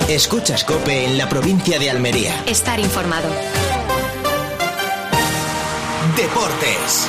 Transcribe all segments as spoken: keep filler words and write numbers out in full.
Escuchas COPE en la provincia de Almería. Estar informado. Deportes.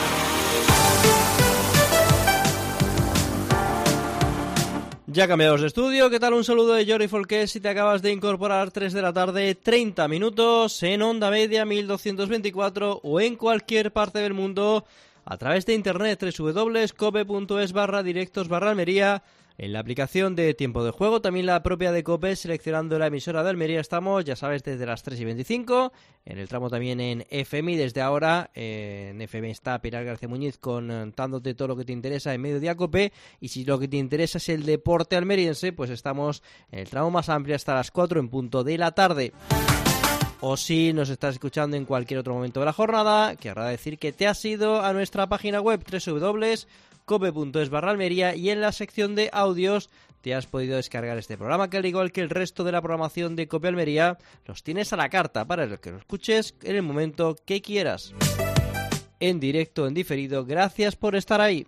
Ya cambiados de estudio, ¿qué tal? Un saludo de Jordi Folqués si te acabas de incorporar, tres de la tarde, treinta minutos, en onda media mil doscientos veinticuatro o en cualquier parte del mundo a través de internet, www.cope.es barra directos barra Almería, en la aplicación de Tiempo de Juego, también la propia de COPE, seleccionando la emisora de Almería. Estamos, ya sabes, desde las tres y veinticinco, en el tramo también en F M, y desde ahora eh, en F M está Pilar García Muñiz contándote todo lo que te interesa en Mediodía COPE, y si lo que te interesa es el deporte almeriense, pues estamos en el tramo más amplio hasta las cuatro en punto de la tarde. O si nos estás escuchando en cualquier otro momento de la jornada, querrá decir que te has ido a nuestra página web doble u doble u doble u punto cope punto es barra Almería, y en la sección de audios te has podido descargar este programa, que al igual que el resto de la programación de COPE Almería, los tienes a la carta para que lo escuches en el momento que quieras. En directo, en diferido, gracias por estar ahí.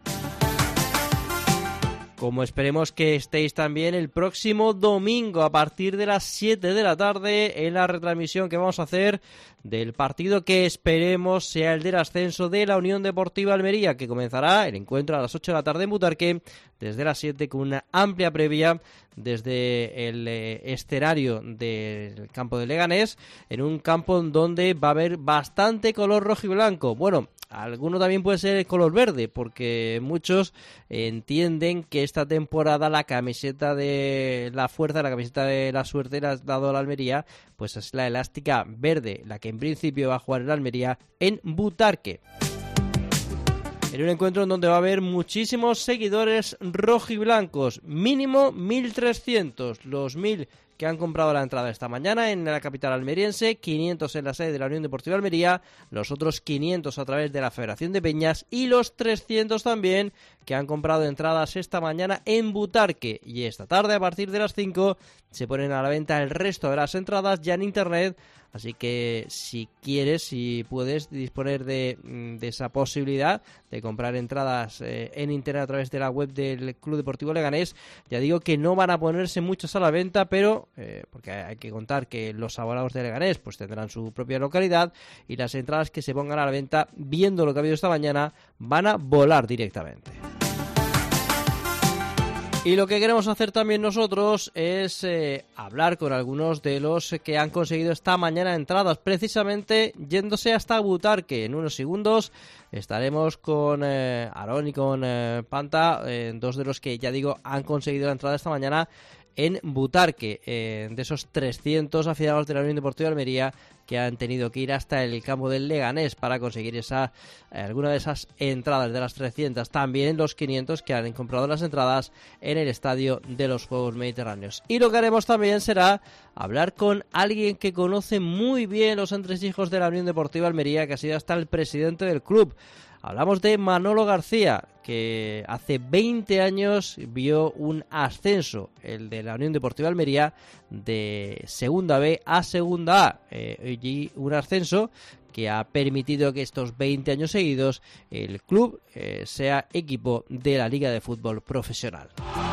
Como esperemos que estéis también el próximo domingo a partir de las siete de la tarde en la retransmisión que vamos a hacer del partido que esperemos sea el del ascenso de la Unión Deportiva Almería, que comenzará el encuentro a las ocho de la tarde en Butarque, desde las siete, con una amplia previa desde el eh, escenario del campo de Leganés, en un campo donde va a haber bastante color rojo y blanco. Bueno, alguno también puede ser el color verde, porque muchos entienden que esta temporada la camiseta de la fuerza, la camiseta de la suerte, la ha dado la Almería, pues es la elástica verde, la que en principio va a jugar el Almería en Butarque. En un encuentro en donde va a haber muchísimos seguidores rojiblancos, mínimo mil trescientos, los mil que han comprado la entrada esta mañana en la capital almeriense, quinientos en la sede de la Unión Deportiva Almería, los otros quinientos a través de la Federación de Peñas y los trescientos también que han comprado entradas esta mañana en Butarque. Y esta tarde, a partir de las cinco, se ponen a la venta el resto de las entradas ya en internet. Así que si quieres, si puedes disponer de, de esa posibilidad de comprar entradas eh, en internet a través de la web del Club Deportivo Leganés, ya digo que no van a ponerse muchos a la venta, pero eh, porque hay que contar que los abonados de Leganés pues tendrán su propia localidad, y las entradas que se pongan a la venta, viendo lo que ha habido esta mañana, van a volar directamente. Y lo que queremos hacer también nosotros es eh, hablar con algunos de los que han conseguido esta mañana entradas, precisamente yéndose hasta Butarque. En unos segundos estaremos con eh, Aarón y con eh, Panta, eh, dos de los que, ya digo, han conseguido la entrada esta mañana en Butarque, eh, de esos trescientos aficionados de la Unión Deportiva de Almería que han tenido que ir hasta el campo del Leganés para conseguir esa eh, alguna de esas entradas de las trescientas. También los quinientos que han comprado las entradas en el Estadio de los Juegos Mediterráneos. Y lo que haremos también será hablar con alguien que conoce muy bien los entresijos de la Unión Deportiva Almería, que ha sido hasta el presidente del club. Hablamos de Manolo García, que hace veinte años vio un ascenso, el de la Unión Deportiva Almería, de Segunda B a Segunda A, eh, y un ascenso que ha permitido que estos veinte años seguidos el club eh, sea equipo de la Liga de Fútbol Profesional.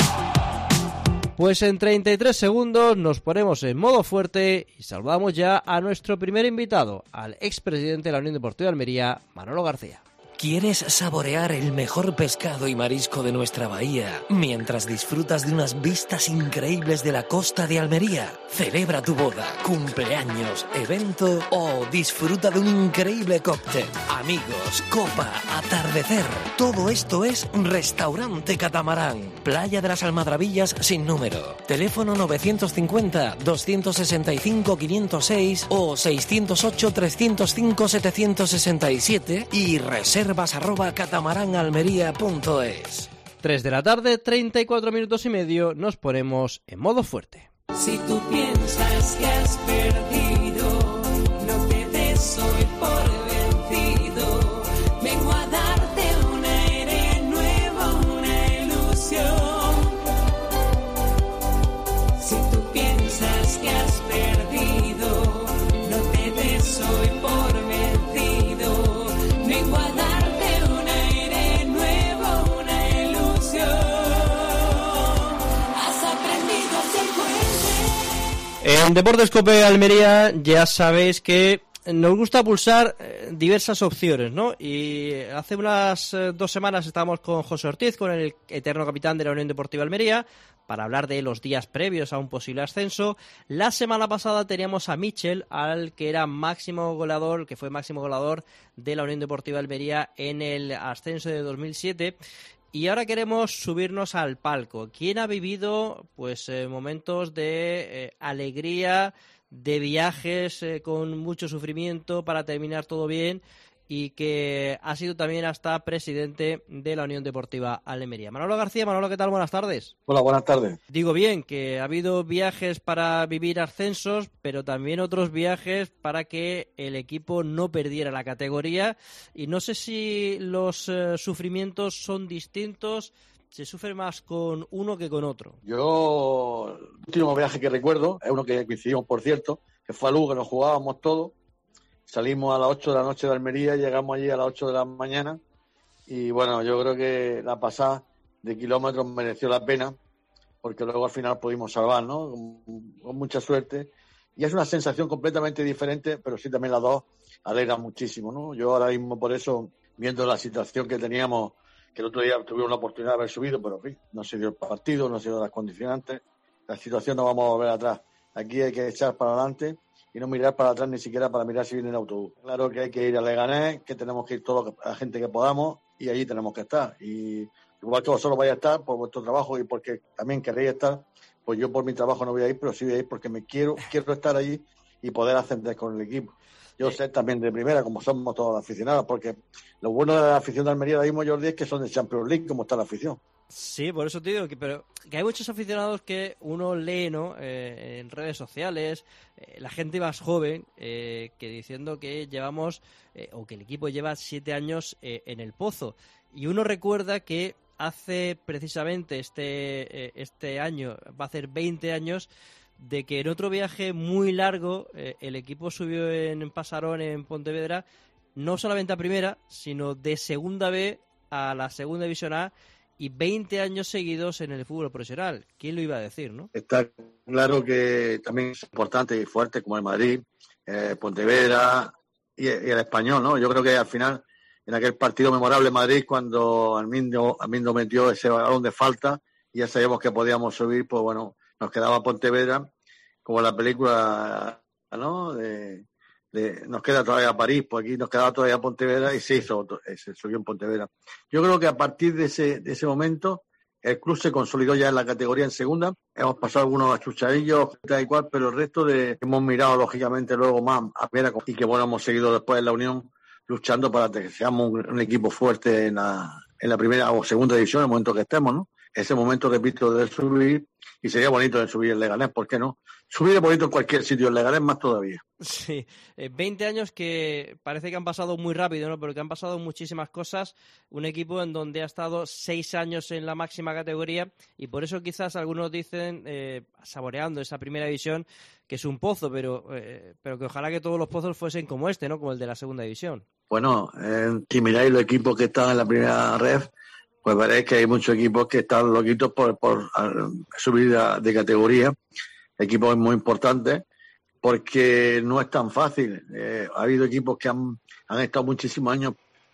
Pues en treinta y tres segundos nos ponemos en modo fuerte y saludamos ya a nuestro primer invitado, al expresidente de la Unión Deportiva Almería, Manolo García. ¿Quieres saborear el mejor pescado y marisco de nuestra bahía mientras disfrutas de unas vistas increíbles de la costa de Almería? Celebra tu boda, cumpleaños, evento o disfruta de un increíble cóctel. Amigos, copa, atardecer. Todo esto es Restaurante Catamarán, Playa de las Almadrabillas sin número. Teléfono novecientos cincuenta, doscientos sesenta y cinco, quinientos seis o seiscientos ocho, trescientos cinco, setecientos sesenta y siete y reserva reservas arroba catamaranalmería punto es. tres de la tarde, treinta y cuatro minutos y medio, nos ponemos en modo fuerte. Si tú piensas que has perdido, no te des hoy por vencido. Vengo a darte un aire nuevo, una ilusión. Si tú piensas que has perdido, no te des hoy por vencido. Vengo a darte En Deportes Cope Almería ya sabéis que nos gusta pulsar eh, diversas opciones, ¿no? Y hace unas eh, dos semanas estábamos con José Ortiz, con el eterno capitán de la Unión Deportiva Almería, para hablar de los días previos a un posible ascenso. La semana pasada teníamos a Michel, al que era máximo goleador, que fue máximo goleador de la Unión Deportiva Almería en el ascenso de dos mil siete. Y ahora queremos subirnos al palco. ¿Quién ha vivido pues eh, momentos de eh, alegría, de viajes eh, con mucho sufrimiento para terminar todo bien, y que ha sido también hasta presidente de la Unión Deportiva Almería? Manolo García. Manolo, ¿qué tal? Buenas tardes. Hola, buenas tardes. Digo bien, que ha habido viajes para vivir ascensos, pero también otros viajes para que el equipo no perdiera la categoría, y no sé si los eh, sufrimientos son distintos, se sufre más con uno que con otro. Yo, el último viaje que recuerdo es uno que coincidimos, por cierto, que fue a Lugo, que nos jugábamos todos. Salimos a las ocho de la noche de Almería, llegamos allí a las ocho de la mañana y bueno, yo creo que la pasada de kilómetros mereció la pena, porque luego al final pudimos salvar, ¿no? Con, con mucha suerte. Y es una sensación completamente diferente, pero sí también las dos alegran muchísimo, ¿no? Yo ahora mismo, por eso, viendo la situación que teníamos, que el otro día tuvimos la oportunidad de haber subido, pero en fin, no se dio el partido, no se dio las condicionantes, la situación no vamos a volver atrás. Aquí hay que echar para adelante y no mirar para atrás ni siquiera para mirar si viene el autobús. Claro que hay que ir a Leganés, que tenemos que ir toda la gente que podamos y allí tenemos que estar. Y igual que vosotros vais a estar por vuestro trabajo y porque también queréis estar, pues yo por mi trabajo no voy a ir, pero sí voy a ir porque me quiero, quiero estar allí y poder ascender con el equipo. Yo sé también de primera, como somos todos los aficionados, porque lo bueno de la afición de Almería ahora mismo, Jordi, es que son de Champions League, como está la afición. Sí, por eso te digo que, pero, que hay muchos aficionados que uno lee, ¿no? Eh, en redes sociales, eh, la gente más joven, eh, que diciendo que llevamos, eh, o que el equipo lleva siete años eh, en el pozo. Y uno recuerda que hace precisamente este, eh, este año, va a hacer veinte años, de que en otro viaje muy largo eh, el equipo subió en Pasarón, en Pontevedra, no solamente a primera, sino de segunda B a la segunda división A, y veinte años seguidos en el fútbol profesional. ¿Quién lo iba a decir, no? Está claro que también es importante y fuerte como el Madrid, eh, Pontevedra y, y el Español, ¿no? Yo creo que al final, en aquel partido memorable en Madrid, cuando Armindo, Armindo metió ese balón de falta y ya sabíamos que podíamos subir, pues bueno, nos quedaba Pontevedra, como la película, ¿no? De, de, nos queda todavía París, pues aquí nos quedaba todavía Pontevedra y se hizo, se subió en Pontevedra. Yo creo que a partir de ese, de ese momento el club se consolidó ya en la categoría en segunda. Hemos pasado algunos achuchadillos, tal y cual, pero el resto de hemos mirado lógicamente luego más a primera, y que bueno, hemos seguido después en la Unión luchando para que seamos un, un equipo fuerte en la, en la primera o segunda división en el momento que estemos, ¿no? Ese momento, repito, de subir, y sería bonito de subir el Leganés, ¿por qué no? Subir es bonito en cualquier sitio, el Leganés más todavía. Sí, eh, veinte años que parece que han pasado muy rápido, ¿no? Pero que han pasado muchísimas cosas. Un equipo en donde ha estado seis años en la máxima categoría, y por eso quizás algunos dicen, eh, saboreando esa primera división, que es un pozo, pero, eh, pero que ojalá que todos los pozos fuesen como este, ¿no? Como el de la segunda división. Bueno, eh, si miráis los equipos que están en la primera ref, pues veréis que hay muchos equipos que están loquitos por, por subir de, de categoría. Equipos muy importantes, porque no es tan fácil. Eh, ha habido equipos que han, han estado muchísimos años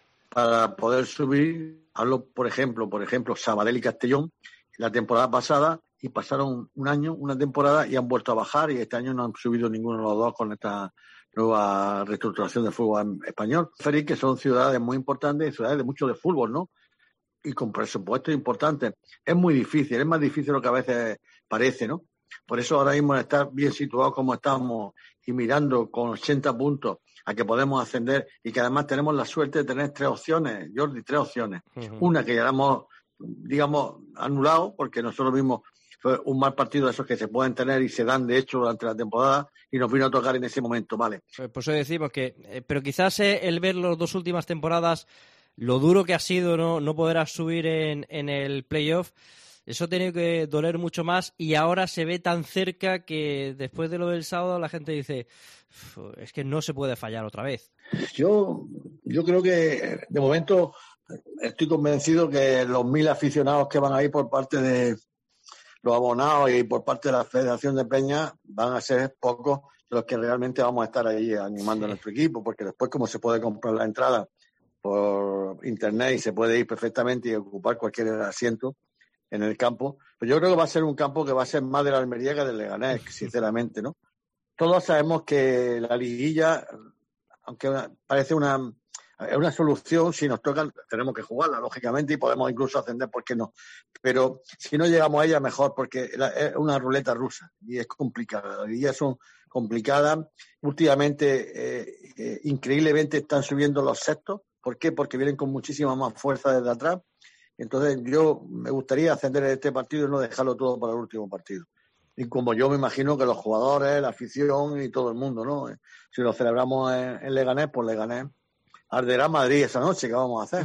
para poder subir. Hablo, por ejemplo, por ejemplo, Sabadell y Castellón, la temporada pasada, y pasaron un año, una temporada, y han vuelto a bajar, y este año no han subido ninguno de los dos con esta nueva reestructuración del fútbol español. Feliz, que son ciudades muy importantes, ciudades de mucho de fútbol, ¿no? Y con presupuestos importantes. Es muy difícil, es más difícil de lo que a veces parece, ¿no? Por eso ahora mismo estar bien situados como estamos y mirando con ochenta puntos a que podemos ascender, y que además tenemos la suerte de tener tres opciones, Jordi, tres opciones. Uh-huh. Una que ya la hemos, digamos, anulado, porque nosotros mismos fue un mal partido de esos que se pueden tener y se dan de hecho durante la temporada, y nos vino a tocar en ese momento, ¿vale? Pues por eso decimos que, eh, pero quizás eh, el ver las dos últimas temporadas, lo duro que ha sido no, no poder subir en, en el playoff, eso tiene que doler mucho más, y ahora se ve tan cerca que después de lo del sábado la gente dice, es que no se puede fallar otra vez. Yo, yo creo que de momento estoy convencido que los mil aficionados que van a ir por parte de, los abonados y por parte de la Federación de Peñas van a ser pocos los que realmente vamos a estar ahí animando sí. a nuestro equipo, porque después como se puede comprar la entrada por internet y se puede ir perfectamente y ocupar cualquier asiento en el campo, pues yo creo que va a ser un campo que va a ser más de la Almería que del Leganés, sinceramente, ¿no? Todos sabemos que la liguilla, aunque parece una, una solución, si nos toca tenemos que jugarla, lógicamente, y podemos incluso ascender, ¿por qué no? Pero si no llegamos a ella, mejor, porque es una ruleta rusa y es complicada. La liguilla son complicadas. Últimamente, eh, eh, increíblemente, están subiendo los sextos. ¿Por qué? Porque vienen con muchísima más fuerza desde atrás. Entonces, yo me gustaría ascender en este partido y no dejarlo todo para el último partido. Y como yo me imagino que los jugadores, la afición y todo el mundo, ¿no? Si lo celebramos en, en Leganés, pues Leganés arderá Madrid esa noche. ¿Qué vamos a hacer?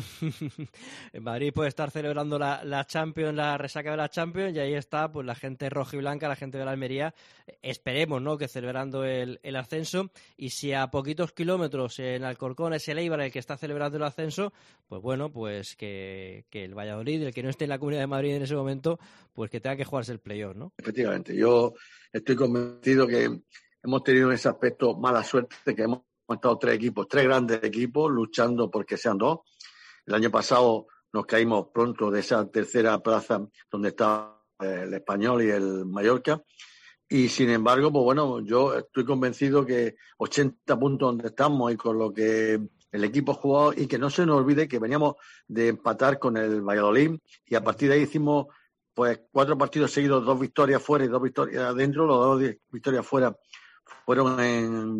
En Madrid puede estar celebrando la, la Champions, la resaca de la Champions, y ahí está pues la gente roja y blanca, la gente de la Almería, esperemos, ¿no?, que celebrando el, el ascenso. Y si a poquitos kilómetros en Alcorcón es el Eibar el que está celebrando el ascenso, pues bueno, pues que, que el Valladolid, el que no esté en la Comunidad de Madrid en ese momento, pues que tenga que jugarse el playoff, ¿no? Efectivamente, yo estoy convencido que hemos tenido en ese aspecto mala suerte, que hemos Hemos estado tres equipos, tres grandes equipos luchando porque sean dos. El año pasado nos caímos pronto de esa tercera plaza donde está el Español y el Mallorca. Y sin embargo, pues bueno, yo estoy convencido que ochenta puntos donde estamos y con lo que el equipo ha jugado, y que no se nos olvide que veníamos de empatar con el Valladolid y a partir de ahí hicimos pues cuatro partidos seguidos, dos victorias fuera y dos victorias adentro, los dos victorias fuera fueron en,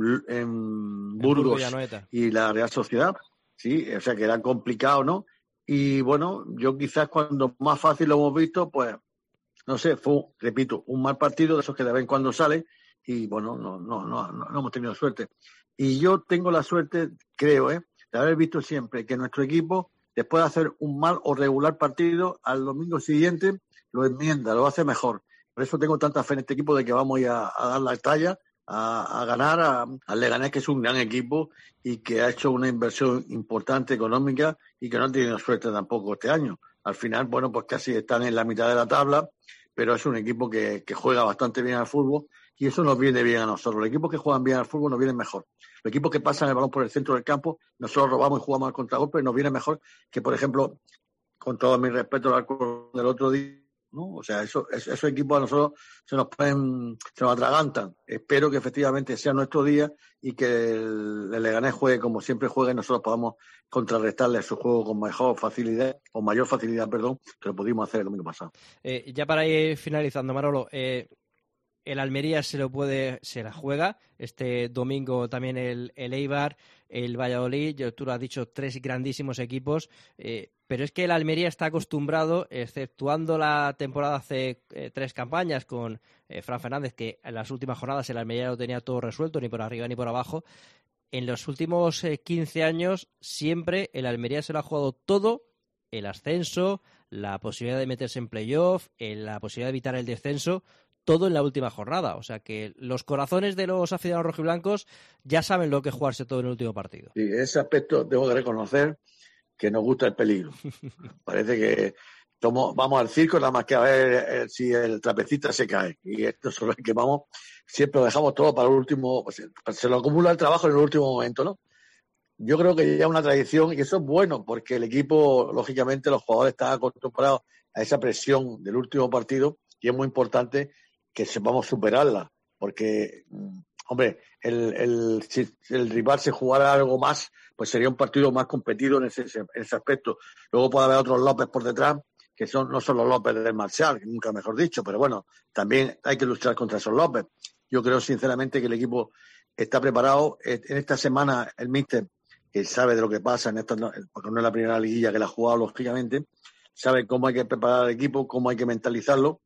en Burgos y la Real Sociedad, sí, o sea que era complicado, ¿no? Y bueno, yo quizás cuando más fácil lo hemos visto, pues, no sé, fue, repito, un mal partido de esos que de vez en cuando sale y bueno, no, no, no, no, no hemos tenido suerte. Y yo tengo la suerte, creo, ¿eh?, de haber visto siempre que nuestro equipo, después de hacer un mal o regular partido, al domingo siguiente lo enmienda, lo hace mejor. Por eso tengo tanta fe en este equipo de que vamos a ir a, a dar la talla, A, a ganar al Leganés, que es un gran equipo y que ha hecho una inversión importante económica y que no ha tenido suerte tampoco este año. Al final, bueno, pues casi están en la mitad de la tabla, pero es un equipo que, que juega bastante bien al fútbol y eso nos viene bien a nosotros. Los equipos que juegan bien al fútbol nos vienen mejor. Los equipos que pasan el balón por el centro del campo, nosotros robamos y jugamos al contragolpe, nos viene mejor que, por ejemplo, con todo mi respeto al del otro día, ¿no? O sea, eso, esos equipos a nosotros se nos pueden, se nos atragantan. Espero que efectivamente sea nuestro día y que el, el Leganés juegue como siempre juega y nosotros podamos contrarrestarle su juego con mejor facilidad, o mayor facilidad, perdón, que lo pudimos hacer el domingo pasado. Eh, ya para ir finalizando, Manolo, eh, el Almería se lo puede, se la juega este domingo también el, el Eibar, el Valladolid. Yo, tú lo has dicho, tres grandísimos equipos, eh, pero es que el Almería está acostumbrado, exceptuando la temporada hace eh, tres campañas con eh, Fran Fernández, que en las últimas jornadas el Almería lo tenía todo resuelto, ni por arriba ni por abajo. En los últimos eh, quince años siempre el Almería se lo ha jugado todo, el ascenso, la posibilidad de meterse en playoff, eh, la posibilidad de evitar el descenso, todo en la última jornada. O sea que los corazones de los aficionados rojiblancos ya saben lo que es jugarse todo en el último partido. Sí, en ese aspecto tengo que reconocer que nos gusta el peligro. Parece que somos, vamos al circo nada más que a ver eh, si el trapecista se cae. Y esto es lo que vamos, siempre lo dejamos todo para el último, pues, se lo acumula el trabajo en el último momento, ¿no? Yo creo que ya es una tradición y eso es bueno porque el equipo, lógicamente, los jugadores están acostumbrados a esa presión del último partido y es muy importante que sepamos superarla, porque, hombre, el, el, si el rival se jugara algo más, pues sería un partido más competido en ese, en ese aspecto. Luego puede haber otros López por detrás, que son no son los López del Marcial, nunca mejor dicho, pero bueno, también hay que luchar contra esos López. Yo creo sinceramente que el equipo está preparado. En esta semana el míster, que sabe de lo que pasa, en esta, porque no es la primera liguilla que la ha jugado, lógicamente, sabe cómo hay que preparar al equipo, cómo hay que mentalizarlo,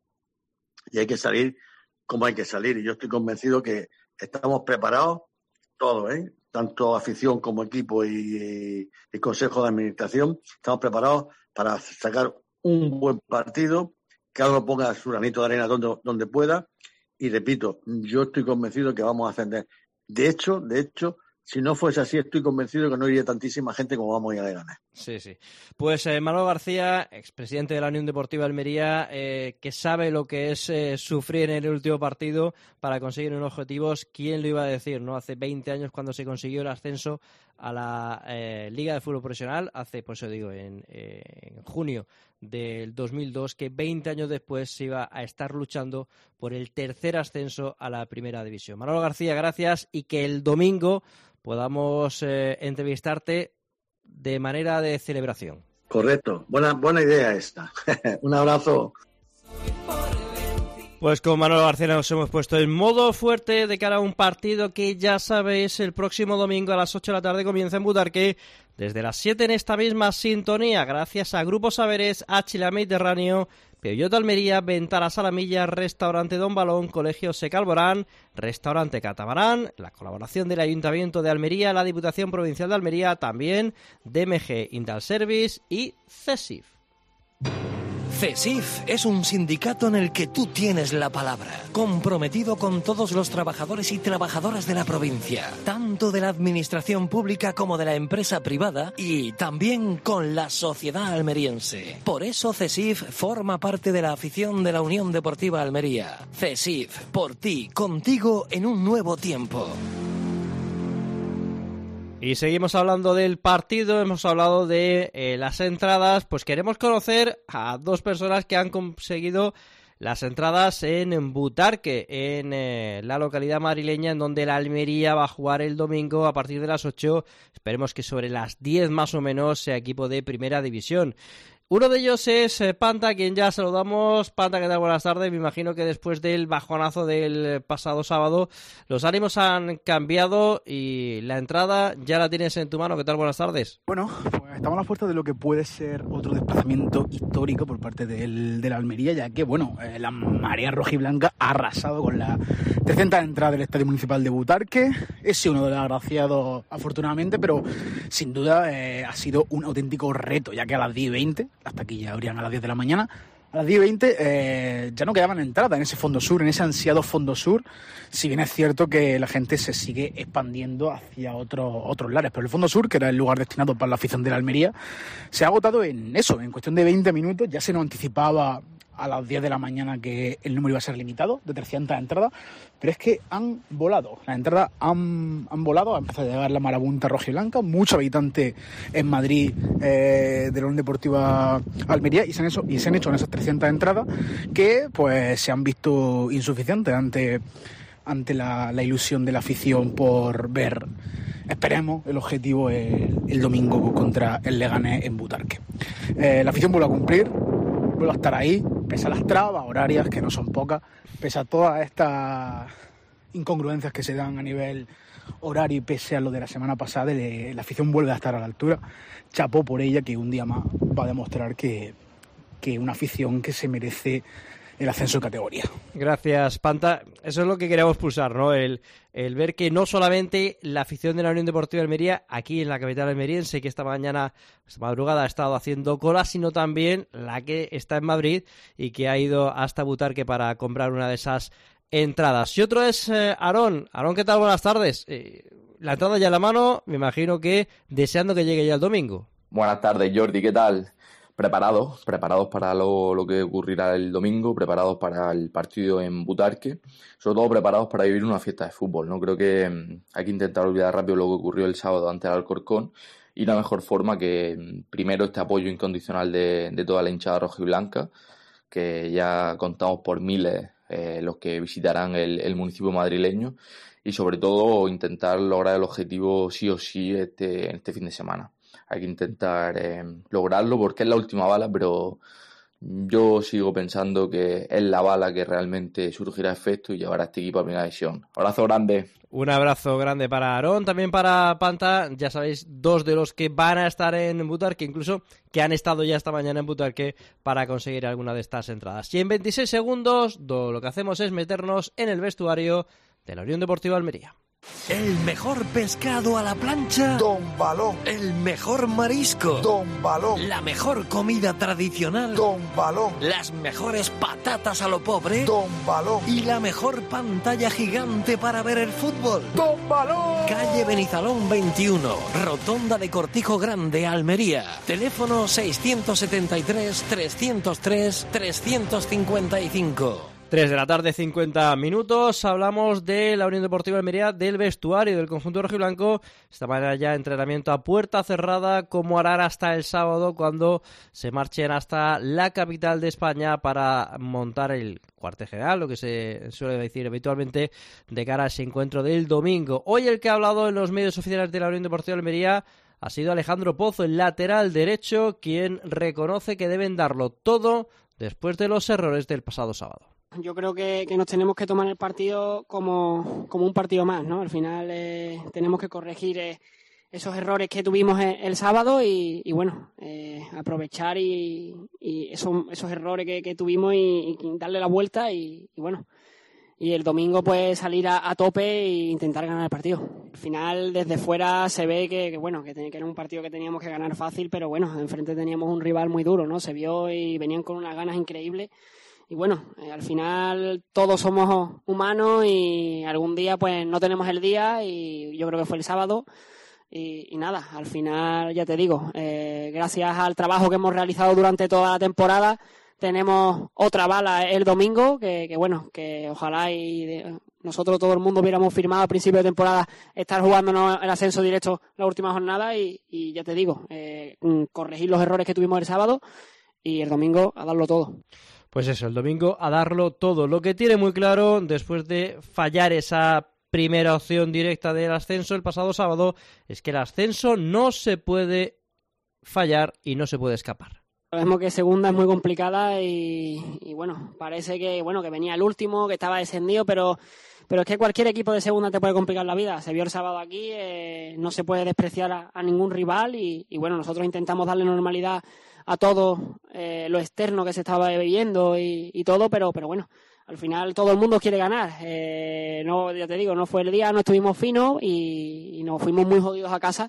y hay que salir como hay que salir. Y yo estoy convencido que estamos preparados todos, ¿eh? Tanto afición como equipo y, y consejo de administración, estamos preparados para sacar un buen partido, cada uno ponga su granito de arena donde, donde pueda. Y repito, yo estoy convencido que vamos a ascender. De hecho, de hecho, si no fuese así, estoy convencido que no iría tantísima gente como vamos a ir a ganar. Sí, sí. Pues eh, Manolo García, expresidente de la Unión Deportiva Almería, eh, que sabe lo que es eh, sufrir en el último partido para conseguir unos objetivos. ¿Quién lo iba a decir, no? Hace veinte años, cuando se consiguió el ascenso a la eh, Liga de Fútbol Profesional, hace, pues yo digo, en, eh, en junio del dos mil dos, que veinte años después se iba a estar luchando por el tercer ascenso a la Primera División. Manolo García, gracias, y que el domingo podamos eh, entrevistarte de manera de celebración. Correcto, buena, buena idea esta. Un abrazo. Pues con Manolo García nos hemos puesto en modo fuerte de cara a un partido que ya sabéis, el próximo domingo a las ocho de la tarde comienza en Butarque, desde las siete en esta misma sintonía, gracias a Grupo Saberes, Achila Mediterráneo, Peugeot Almería, Ventana Salamilla, Restaurante Don Balón, Colegio Secalborán, Restaurante Catamarán, la colaboración del Ayuntamiento de Almería, la Diputación Provincial de Almería, también D M G Indal Service y CESIF. CESIF es un sindicato en el que tú tienes la palabra, comprometido con todos los trabajadores y trabajadoras de la provincia, tanto de la administración pública como de la empresa privada y también con la sociedad almeriense. Por eso CESIF forma parte de la afición de la Unión Deportiva Almería. CESIF, por ti, contigo en un nuevo tiempo. Y seguimos hablando del partido, hemos hablado de eh, las entradas, pues queremos conocer a dos personas que han conseguido las entradas en Butarque, en eh, la localidad madrileña, en donde la Almería va a jugar el domingo a partir de las ocho, esperemos que sobre las diez más o menos sea equipo de Primera División. Uno de ellos es eh, Panta, a quien ya saludamos. Panta, ¿qué tal? Buenas tardes. Me imagino que después del bajonazo del pasado sábado, los ánimos han cambiado y la entrada ya la tienes en tu mano. ¿Qué tal? Buenas tardes. Bueno, pues estamos a la puerta de lo que puede ser otro desplazamiento histórico por parte del, de la Almería, ya que, bueno, eh, la marea rojiblanca ha arrasado con la trescientas entrada del Estadio Municipal de Butarque. Es uno de los agraciados, afortunadamente, pero sin duda eh, ha sido un auténtico reto, ya que a las diez y veinte... hasta aquí ya abrían a las diez de la mañana. A las diez y veinte eh, ya no quedaban entradas en ese fondo sur, en ese ansiado fondo sur, si bien es cierto que la gente se sigue expandiendo hacia otros otros lares. Pero el fondo sur, que era el lugar destinado para la afición de la Almería, se ha agotado en eso, en cuestión de veinte minutos. Ya se nos anticipaba a las diez de la mañana que el número iba a ser limitado, de trescientas entradas, pero es que han volado, las entradas han, han volado, ha empezado a llegar la marabunta roja y blanca, muchos habitantes en Madrid eh, de la Unión Deportiva Almería, y se, han hecho, y se han hecho en esas trescientas entradas que pues se han visto insuficientes ante, ante la, la ilusión de la afición por ver, esperemos, el objetivo el, el domingo contra el Leganés en Butarque. Eh, la afición vuelve a cumplir, vuelve a estar ahí, pese a las trabas horarias, que no son pocas, pese a todas estas incongruencias que se dan a nivel horario y pese a lo de la semana pasada, le, la afición vuelve a estar a la altura. Chapó por ella, que un día más va a demostrar que, que una afición que se merece el ascenso de categoría. Gracias, Panta. Eso es lo que queríamos pulsar, ¿no? El, el ver que no solamente la afición de la Unión Deportiva Almería, aquí en la capital almeriense, que esta mañana, esta madrugada ha estado haciendo cola, sino también la que está en Madrid y que ha ido hasta Butarque para comprar una de esas entradas. Y otro es eh, Aarón. Aarón, ¿qué tal? Buenas tardes. Eh, la entrada ya en la mano, me imagino que deseando que llegue ya el domingo. Buenas tardes, Jordi, ¿qué tal? Preparados, preparados para lo, lo que ocurrirá el domingo, preparados para el partido en Butarque, sobre todo preparados para vivir una fiesta de fútbol, ¿no? Creo que mmm, hay que intentar olvidar rápido lo que ocurrió el sábado ante el Alcorcón, y la mejor forma que, mmm, primero, este apoyo incondicional de, de toda la hinchada rojiblanca, que ya contamos por miles eh, los que visitarán el, el municipio madrileño, y sobre todo intentar lograr el objetivo sí o sí este, este fin de semana. Hay que intentar eh, lograrlo porque es la última bala, pero yo sigo pensando que es la bala que realmente surgirá efecto y llevará a este equipo a primera división. Abrazo grande. Un abrazo grande para Aarón, también para Panta. Ya sabéis, dos de los que van a estar en Butarque, incluso que han estado ya esta mañana en Butarque para conseguir alguna de estas entradas. Y en veintiséis segundos lo que hacemos es meternos en el vestuario de la Unión Deportiva Almería. El mejor pescado a la plancha. Don Balón. El mejor marisco. Don Balón. La mejor comida tradicional. Don Balón. Las mejores patatas a lo pobre. Don Balón. Y la mejor pantalla gigante para ver el fútbol. Don Balón. Calle Benizalón veintiuno, Rotonda de Cortijo Grande, Almería. Teléfono seiscientos setenta y tres, trescientos tres, trescientos cincuenta y cinco. tres de la tarde, cincuenta minutos. Hablamos de la Unión Deportiva Almería, del vestuario del conjunto rojiblanco. Esta mañana ya entrenamiento a puerta cerrada, como harán hasta el sábado cuando se marchen hasta la capital de España para montar el cuartel general, lo que se suele decir habitualmente de cara a ese encuentro del domingo. Hoy el que ha hablado en los medios oficiales de la Unión Deportiva Almería ha sido Alejandro Pozo, el lateral derecho, quien reconoce que deben darlo todo después de los errores del pasado sábado. Yo creo que, que nos tenemos que tomar el partido como, como un partido más, ¿no? Al final eh, tenemos que corregir eh, esos errores que tuvimos el, el sábado y, y bueno, eh, aprovechar y, y esos, esos errores que, que tuvimos y, y darle la vuelta y, y bueno, y el domingo pues salir a, a tope e intentar ganar el partido. Al final desde fuera se ve que, que bueno, que, ten, que era un partido que teníamos que ganar fácil, pero bueno, enfrente teníamos un rival muy duro, ¿no? Se vio y venían con unas ganas increíbles. Y bueno, eh, al final todos somos humanos y algún día pues no tenemos el día y yo creo que fue el sábado y, y nada, al final ya te digo, eh, gracias al trabajo que hemos realizado durante toda la temporada tenemos otra bala el domingo que, que bueno, que ojalá y de, nosotros todo el mundo hubiéramos firmado a principio de temporada estar jugándonos el ascenso directo la última jornada y, y ya te digo, eh, corregir los errores que tuvimos el sábado y el domingo a darlo todo. Pues eso, el domingo a darlo todo. Lo que tiene muy claro, después de fallar esa primera opción directa del ascenso el pasado sábado, es que el ascenso no se puede fallar y no se puede escapar. Sabemos que segunda es muy complicada y, y bueno, parece que bueno que venía el último, que estaba descendido, pero pero es que cualquier equipo de segunda te puede complicar la vida. Se vio el sábado aquí, eh, no se puede despreciar a, a ningún rival y, y bueno, nosotros intentamos darle normalidad a todo eh, lo externo que se estaba viviendo y, y todo, pero pero bueno, al final todo el mundo quiere ganar. Eh, no, ya te digo, no fue el día, no estuvimos finos y, y nos fuimos muy jodidos a casa,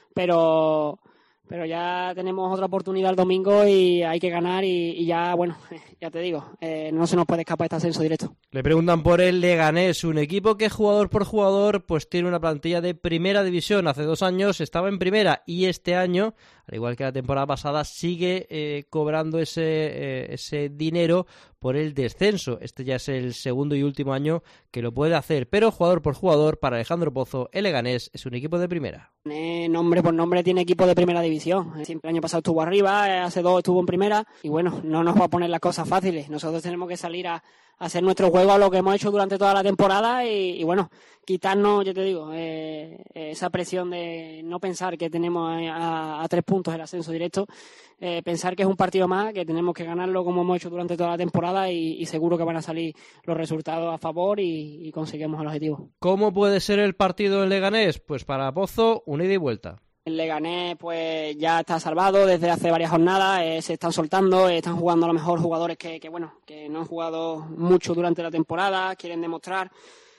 pero pero ya tenemos otra oportunidad el domingo y hay que ganar y, y ya, bueno, ya te digo, eh, no se nos puede escapar este ascenso directo. Le preguntan por el Leganés, un equipo que jugador por jugador pues tiene una plantilla de primera división. Hace dos años estaba en primera y este año, al igual que la temporada pasada, sigue eh, cobrando ese, eh, ese dinero por el descenso. Este ya es el segundo y último año que lo puede hacer, pero jugador por jugador, para Alejandro Pozo, el Leganés es un equipo de primera. Eh, nombre por nombre tiene equipo de primera división. Siempre el año pasado estuvo arriba, eh, hace dos estuvo en primera y bueno, no nos va a poner las cosas fáciles. Nosotros tenemos que salir a, a hacer nuestro juego a lo que hemos hecho durante toda la temporada y, y bueno, quitarnos, yo te digo, eh, esa presión de no pensar que tenemos a, a, a tres puntos el ascenso directo, eh, pensar que es un partido más, que tenemos que ganarlo como hemos hecho durante toda la temporada y, y seguro que van a salir los resultados a favor y, y conseguimos el objetivo. ¿Cómo puede ser el partido en Leganés? Pues para Pozo, una ida y vuelta. El Leganés pues ya está salvado desde hace varias jornadas, eh, se están soltando, eh, están jugando a lo mejor jugadores que, que bueno, que no han jugado mucho durante la temporada, quieren demostrar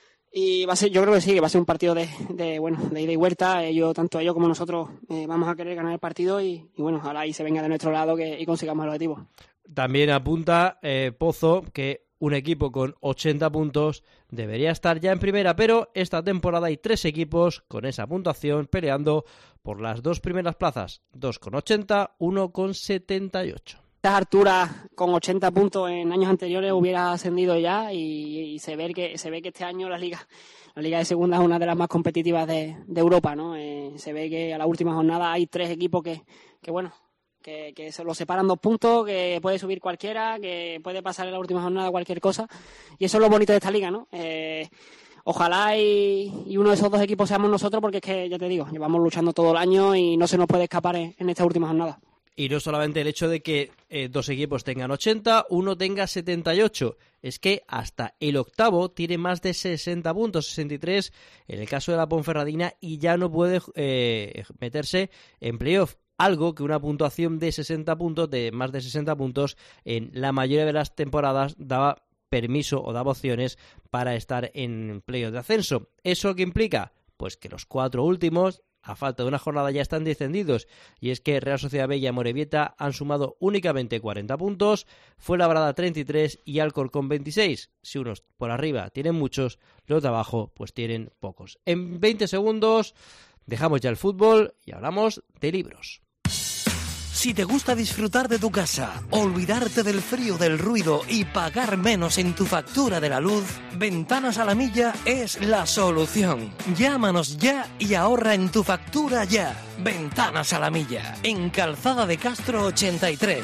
y va a ser, yo creo que sí, que va a ser un partido de, de bueno, de ida y vuelta. Ellos, tanto ellos como nosotros eh, vamos a querer ganar el partido y, y bueno, ojalá ahí se venga de nuestro lado que, y consigamos el objetivo. También apunta eh, Pozo que un equipo con ochenta puntos debería estar ya en primera, pero esta temporada hay tres equipos con esa puntuación peleando por las dos primeras plazas, dos con ochenta, uno con setenta y ocho. Estas alturas con ochenta puntos en años anteriores hubiera ascendido ya y, y se ve que se ve que este año la liga la liga de segunda es una de las más competitivas de, de Europa, ¿no? Eh, se ve que a la última jornada hay tres equipos que, que bueno, que, que se los separan dos puntos, que puede subir cualquiera, que puede pasar en la última jornada cualquier cosa y eso es lo bonito de esta liga, ¿no? Eh, ojalá y, y uno de esos dos equipos seamos nosotros porque es que, ya te digo, llevamos luchando todo el año y no se nos puede escapar en, en esta última jornada. Y no solamente el hecho de que eh, dos equipos tengan ochenta, uno tenga setenta y ocho, es que hasta el octavo tiene más de sesenta puntos, sesenta y tres en el caso de la Ponferradina, y ya no puede eh, meterse en playoff. Algo que una puntuación de sesenta puntos, de más de sesenta puntos, en la mayoría de las temporadas daba permiso o daba opciones para estar en playoff de ascenso. ¿Eso qué implica? Pues que los cuatro últimos, a falta de una jornada, ya están descendidos, y es que Real Sociedad B y Amorebieta han sumado únicamente cuarenta puntos, Fuenlabrada treinta y tres y Alcorcón veintiséis. Si unos por arriba tienen muchos, los de abajo pues tienen pocos. En veinte segundos dejamos ya el fútbol y hablamos de libros. Si te gusta disfrutar de tu casa, olvidarte del frío, del ruido y pagar menos en tu factura de la luz, Ventanas a la Milla es la solución. Llámanos ya y ahorra en tu factura ya. Ventanas a la Milla, en Calzada de Castro ochenta y tres.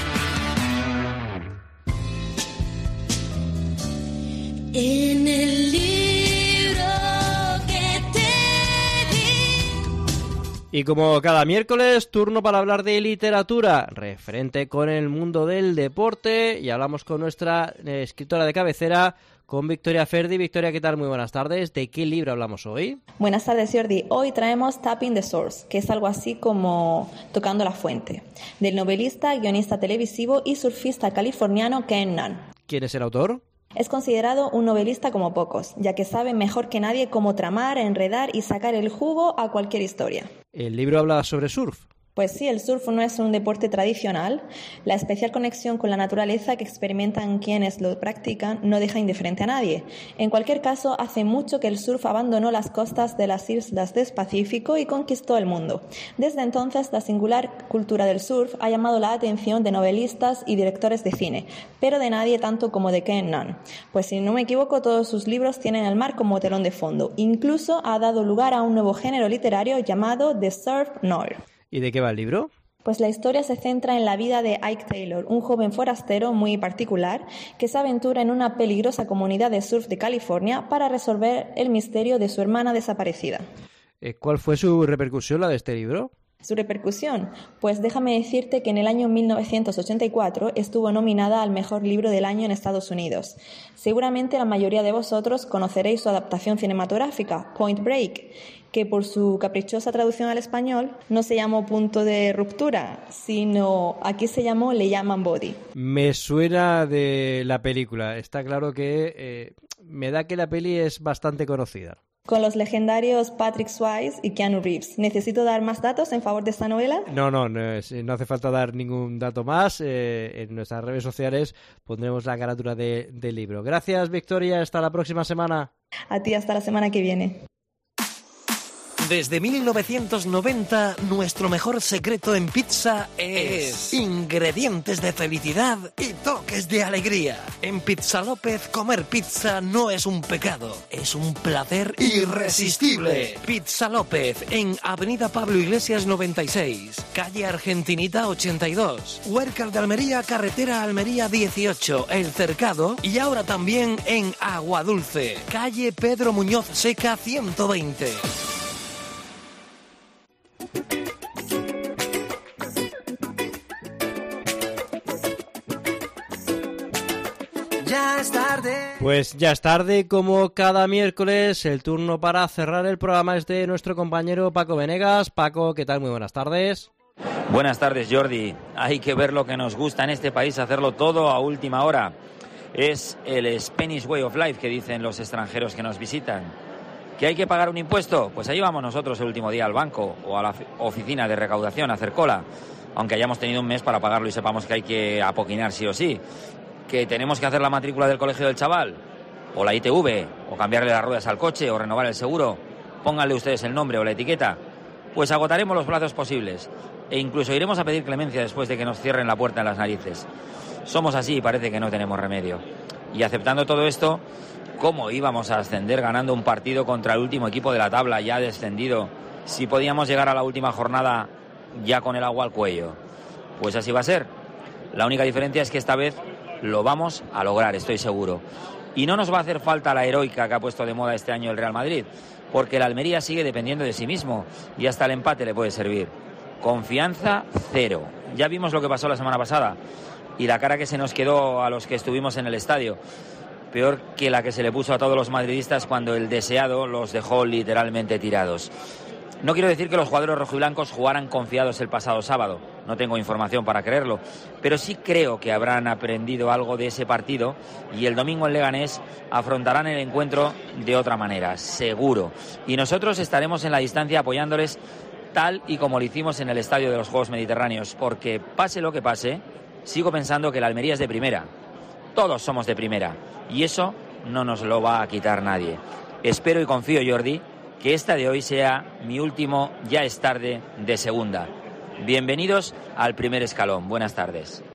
En el libro que te di. Y como cada miércoles, turno para hablar de literatura, referente con el mundo del deporte, y hablamos con nuestra eh, escritora de cabecera, con Victoria Ferdi. Victoria, ¿qué tal? Muy buenas tardes. ¿De qué libro hablamos hoy? Buenas tardes, Jordi. Hoy traemos Tapping the Source, que es algo así como Tocando la Fuente, del novelista, guionista televisivo y surfista californiano Ken Nunn. ¿Quién es el autor? Es considerado un novelista como pocos, ya que sabe mejor que nadie cómo tramar, enredar y sacar el jugo a cualquier historia. ¿El libro habla sobre surf? Pues sí, el surf no es un deporte tradicional. La especial conexión con la naturaleza que experimentan quienes lo practican no deja indiferente a nadie. En cualquier caso, hace mucho que el surf abandonó las costas de las islas del Pacífico y conquistó el mundo. Desde entonces, la singular cultura del surf ha llamado la atención de novelistas y directores de cine, pero de nadie tanto como de Ken Nunn. Pues si no me equivoco, todos sus libros tienen el mar como telón de fondo. Incluso ha dado lugar a un nuevo género literario llamado The Surf Noir. ¿Y de qué va el libro? Pues la historia se centra en la vida de Ike Taylor, un joven forastero muy particular que se aventura en una peligrosa comunidad de surf de California para resolver el misterio de su hermana desaparecida. ¿Cuál fue su repercusión, la de este libro? Su repercusión, pues déjame decirte que en el año mil novecientos ochenta y cuatro estuvo nominada al mejor libro del año en Estados Unidos. Seguramente la mayoría de vosotros conoceréis su adaptación cinematográfica, Point Break, que por su caprichosa traducción al español no se llamó Punto de Ruptura, sino aquí se llamó Le llaman Body. Me suena de la película. Está claro que eh, me da que la peli es bastante conocida. Con los legendarios Patrick Swayze y Keanu Reeves. ¿Necesito dar más datos en favor de esta novela? No, no, no, es, no hace falta dar ningún dato más. Eh, en nuestras redes sociales pondremos la carátula de, del libro. Gracias, Victoria. Hasta la próxima semana. A ti, hasta la semana que viene. Desde mil novecientos noventa, nuestro mejor secreto en pizza es ingredientes de felicidad y toques de alegría. En Pizza López, comer pizza no es un pecado, es un placer irresistible. Pizza López, en Avenida Pablo Iglesias noventa y seis, calle Argentinita ochenta y dos, Huércal de Almería, carretera Almería dieciocho, El Cercado, y ahora también en Aguadulce, calle Pedro Muñoz Seca ciento veinte. Ya es tarde. Pues ya es tarde, como cada miércoles, el turno para cerrar el programa es de nuestro compañero Paco Venegas. Paco, ¿qué tal? Muy buenas tardes. Buenas tardes, Jordi. Hay que ver lo que nos gusta en este país, hacerlo todo a última hora. Es el Spanish Way of Life que dicen los extranjeros que nos visitan. ¿Que hay que pagar un impuesto? Pues ahí vamos nosotros el último día al banco o a la oficina de recaudación a hacer cola, aunque hayamos tenido un mes para pagarlo y sepamos que hay que apoquinar sí o sí. ¿Que tenemos que hacer la matrícula del colegio del chaval? ¿O la I T V? ¿O cambiarle las ruedas al coche? ¿O renovar el seguro? Pónganle ustedes el nombre o la etiqueta. Pues agotaremos los plazos posibles e incluso iremos a pedir clemencia después de que nos cierren la puerta en las narices. Somos así y parece que no tenemos remedio. Y aceptando todo esto, ¿cómo íbamos a ascender ganando un partido contra el último equipo de la tabla ya descendido si podíamos llegar a la última jornada ya con el agua al cuello? Pues así va a ser. La única diferencia es que esta vez lo vamos a lograr, estoy seguro. Y no nos va a hacer falta la heroica que ha puesto de moda este año el Real Madrid, porque el Almería sigue dependiendo de sí mismo y hasta el empate le puede servir. Confianza cero. Ya vimos lo que pasó la semana pasada y la cara que se nos quedó a los que estuvimos en el estadio. Peor que la que se le puso a todos los madridistas cuando el deseado los dejó literalmente tirados. No quiero decir que los jugadores rojiblancos jugaran confiados el pasado sábado, no tengo información para creerlo, pero sí creo que habrán aprendido algo de ese partido y el domingo en Leganés afrontarán el encuentro de otra manera, seguro. Y nosotros estaremos en la distancia apoyándoles tal y como lo hicimos en el estadio de los Juegos Mediterráneos, porque pase lo que pase, sigo pensando que la Almería es de primera. Todos somos de primera y eso no nos lo va a quitar nadie. Espero y confío, Jordi, que esta de hoy sea mi último Ya es tarde de segunda. Bienvenidos al primer escalón. Buenas tardes.